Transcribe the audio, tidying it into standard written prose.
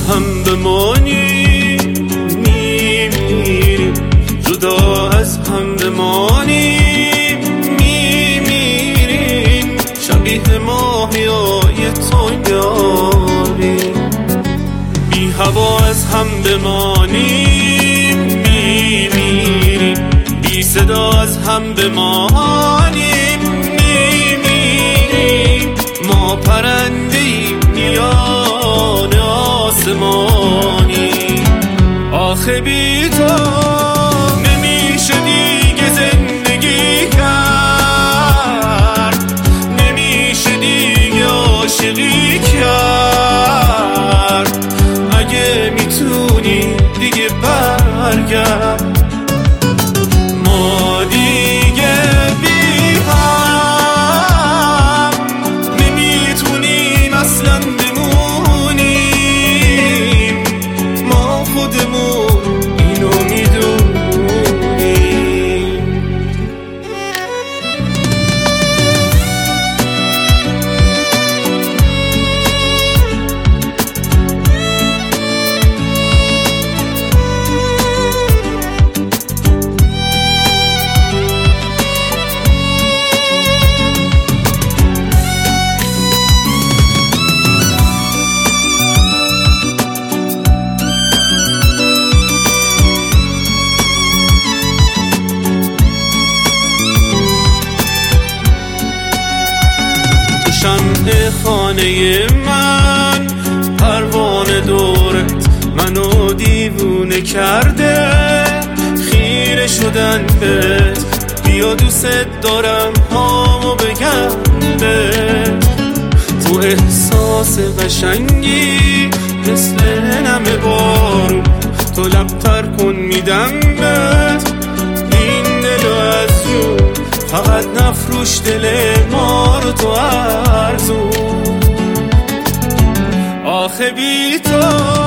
هم بمانی میمیریم، جدا از هم بمانی میمیریم، شبیه ماهیای تو یاریم. بی هوا از هم بمانیم میمیریم، بی صدا از هم بمانیم میمیریم. ما پرنده‌ایم میان آسمانی، آخه بی تو نمیشه دیگه زندگی کرد، نمیشه دیگه عاشقی کرد. اگه میتونی دیگه برگرد، ما دیگه بی هم نمیتونیم اصلا بمونیم. ما خودمون اینو میدونیم. شمع خانه من، پروانه دورت منو دیوونه کرده. خیره شدن بهت، بیا دوست دارم هامو بگم بهت. تو احساس قشنگی مثل نم بارون، تو لبتر کن میدم بهت این دلو از جون. فقط نفروش دل ما رو تو ارزون، آخه بی تو